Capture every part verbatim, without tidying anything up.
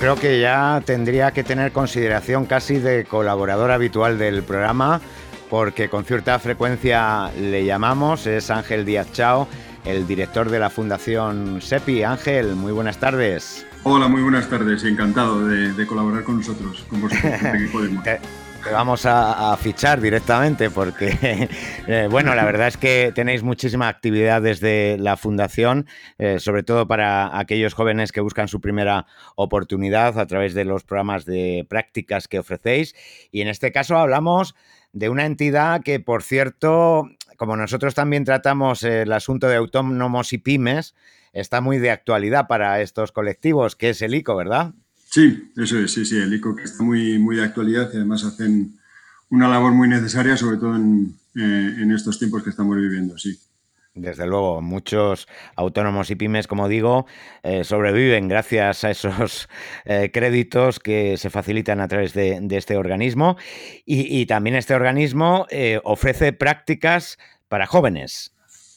creo que ya tendría que tener consideración casi de colaborador habitual del programa, porque con cierta frecuencia le llamamos. Es Ángel Díaz Chao, el director de la Fundación SEPI. Ángel, muy buenas tardes. Hola, muy buenas tardes. Encantado de, de colaborar con nosotros, con vosotros, que podemos. te, te vamos a, a fichar directamente porque, eh, bueno, la verdad es que tenéis muchísima actividad desde la Fundación, eh, sobre todo para aquellos jóvenes que buscan su primera oportunidad a través de los programas de prácticas que ofrecéis. Y en este caso hablamos de una entidad que, por cierto, como nosotros también tratamos el asunto de autónomos y pymes, está muy de actualidad para estos colectivos, que es el I C O, ¿verdad? Sí, eso es, sí, sí, el I C O, que está muy, muy de actualidad y además hacen una labor muy necesaria, sobre todo en, eh, en estos tiempos que estamos viviendo, sí. Desde luego, muchos autónomos y pymes, como digo, eh, sobreviven gracias a esos eh, créditos que se facilitan a través de, de este organismo. Y, y también este organismo eh, ofrece prácticas para jóvenes.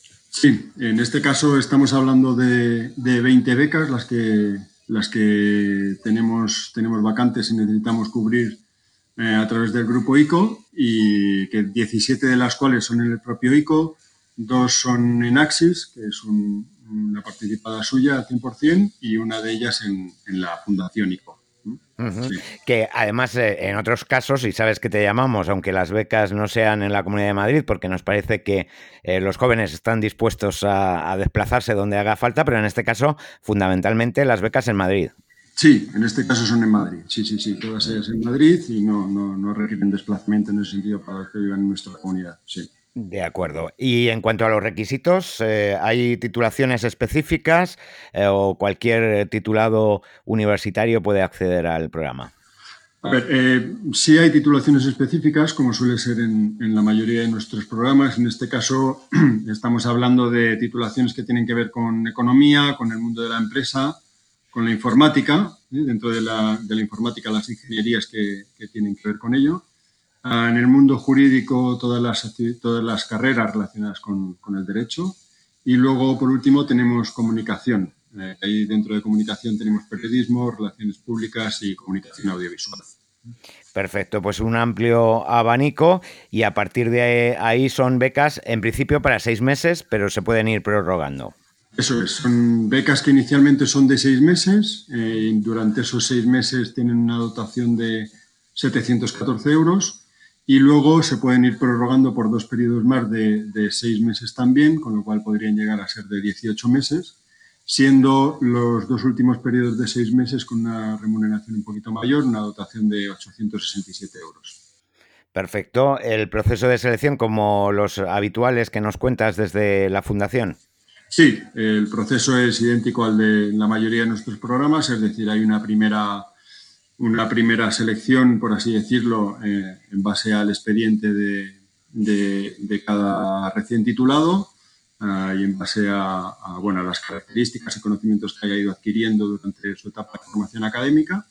Sí, en este caso estamos hablando de, de veinte becas, las que, las que tenemos, tenemos vacantes y necesitamos cubrir eh, a través del grupo I C O, y que diecisiete de las cuales son en el propio I C O, dos son en Axis, que es un, una participada suya al cien por ciento, y una de ellas en, en la Fundación I C O. Uh-huh. Sí. Que además eh, en otros casos, y sabes que te llamamos, aunque las becas no sean en la Comunidad de Madrid, porque nos parece que eh, los jóvenes están dispuestos a, a desplazarse donde haga falta, pero en este caso, fundamentalmente, las becas en Madrid. Sí, en este caso son en Madrid. Sí, sí, sí, todas ellas en Madrid y no, no, no requieren desplazamiento en ese sentido para los que vivan en nuestra comunidad. Sí. De acuerdo. Y en cuanto a los requisitos, eh, ¿hay titulaciones específicas eh, o cualquier titulado universitario puede acceder al programa? A ver, eh, sí hay titulaciones específicas, como suele ser en, en la mayoría de nuestros programas. En este caso, estamos hablando de titulaciones que tienen que ver con economía, con el mundo de la empresa, con la informática, ¿eh? Dentro de la, de la informática, las ingenierías que, que tienen que ver con ello. Uh, en el mundo jurídico, todas las, todas las carreras relacionadas con, con el derecho. Y luego, por último, tenemos comunicación. Eh, ahí dentro de comunicación tenemos periodismo, relaciones públicas y comunicación audiovisual. Perfecto, pues un amplio abanico y a partir de ahí son becas en principio para seis meses, pero se pueden ir prorrogando. Eso es, son becas que inicialmente son de seis meses. Eh, durante esos seis meses tienen una dotación de setecientos catorce euros. Y luego se pueden ir prorrogando por dos periodos más de, de seis meses también, con lo cual podrían llegar a ser de dieciocho meses, siendo los dos últimos periodos de seis meses con una remuneración un poquito mayor, una dotación de ochocientos sesenta y siete euros. Perfecto. ¿El proceso de selección como los habituales que nos cuentas desde la Fundación? Sí, el proceso es idéntico al de la mayoría de nuestros programas, es decir, hay una primera... una primera selección, por así decirlo, eh, en base al expediente de, de, de cada recién titulado uh, y en base a, a, bueno, a las características y conocimientos que haya ido adquiriendo durante su etapa de formación académica.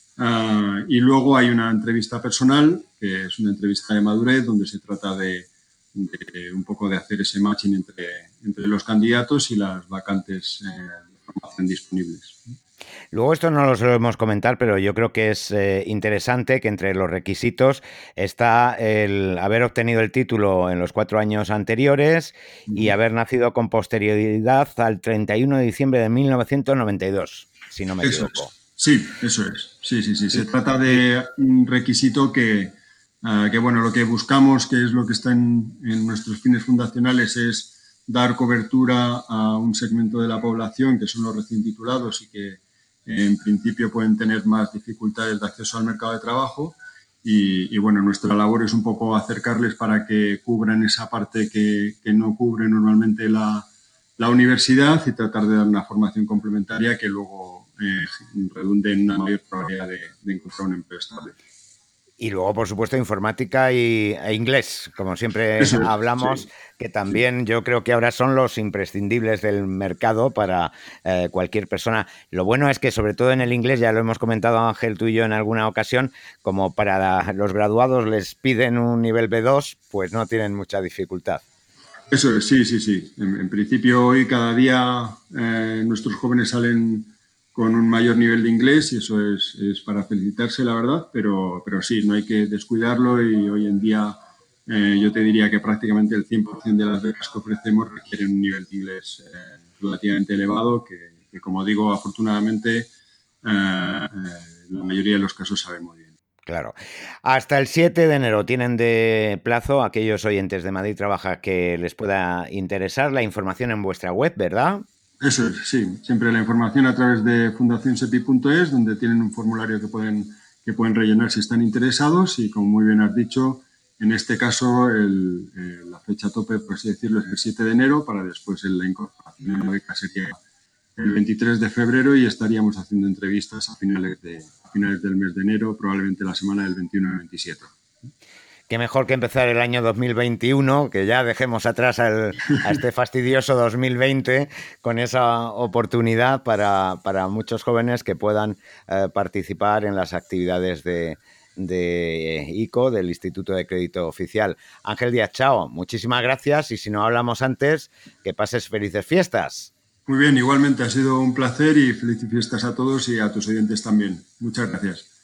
Uh, y luego hay una entrevista personal, que es una entrevista de madurez, donde se trata de, de un poco de hacer ese matching entre, entre los candidatos y las vacantes eh, de formación disponibles. Luego esto no lo solemos comentar, pero yo creo que es eh, interesante que entre los requisitos está el haber obtenido el título en los cuatro años anteriores y haber nacido con posterioridad al treinta y uno de diciembre de mil novecientos noventa y dos, si no me Eso equivoco. es. Sí, eso es. Sí, sí, sí. Se Y, trata y, de un requisito que, uh, que, bueno, lo que buscamos, que es lo que está en, en nuestros fines fundacionales, es dar cobertura a un segmento de la población que son los recién titulados y que en principio pueden tener más dificultades de acceso al mercado de trabajo. Y, y bueno, nuestra labor es un poco acercarles para que cubran esa parte que, que no cubre normalmente la, la universidad y tratar de dar una formación complementaria que luego eh, redunde en una mayor probabilidad de, de encontrar un empleo estable. y luego, por supuesto, informática y, e inglés, como siempre Eso es, hablamos, sí, que sí. también yo creo que ahora son los imprescindibles del mercado para eh, cualquier persona. Lo bueno es que, sobre todo en el inglés, ya lo hemos comentado Ángel, tú y yo en alguna ocasión, como para los graduados les piden un nivel B dos, pues no tienen mucha dificultad. Eso es, sí, sí, sí. En, en principio hoy cada día eh, nuestros jóvenes salen con un mayor nivel de inglés y eso es, es para felicitarse, la verdad, pero, pero sí, no hay que descuidarlo y hoy en día eh, yo te diría que prácticamente el cien por ciento de las becas que ofrecemos requieren un nivel de inglés eh, relativamente elevado que, que, como digo, afortunadamente eh, eh, la mayoría de los casos saben muy bien. Claro. Hasta el siete de enero tienen de plazo aquellos oyentes de Madrid Trabaja que les pueda interesar la información en vuestra web, ¿verdad? Eso es, sí. Siempre la información a través de fundación sepi punto es, donde tienen un formulario que pueden, que pueden rellenar si están interesados y, como muy bien has dicho, en este caso el, eh, la fecha tope, por así decirlo, es el siete de enero, para después la incorporación de la beca sería el veintitrés de febrero y estaríamos haciendo entrevistas a finales, de, a finales del mes de enero, probablemente la semana del veintiuno al veintisiete. Qué mejor que empezar el año dos mil veintiuno, que ya dejemos atrás al, a este fastidioso dos mil veinte con esa oportunidad para, para muchos jóvenes que puedan eh, participar en las actividades de, de I C O, del Instituto de Crédito Oficial. Ángel Díaz Chao, muchísimas gracias y si no hablamos antes, que pases felices fiestas. Muy bien, igualmente ha sido un placer y felices fiestas a todos y a tus oyentes también. Muchas gracias.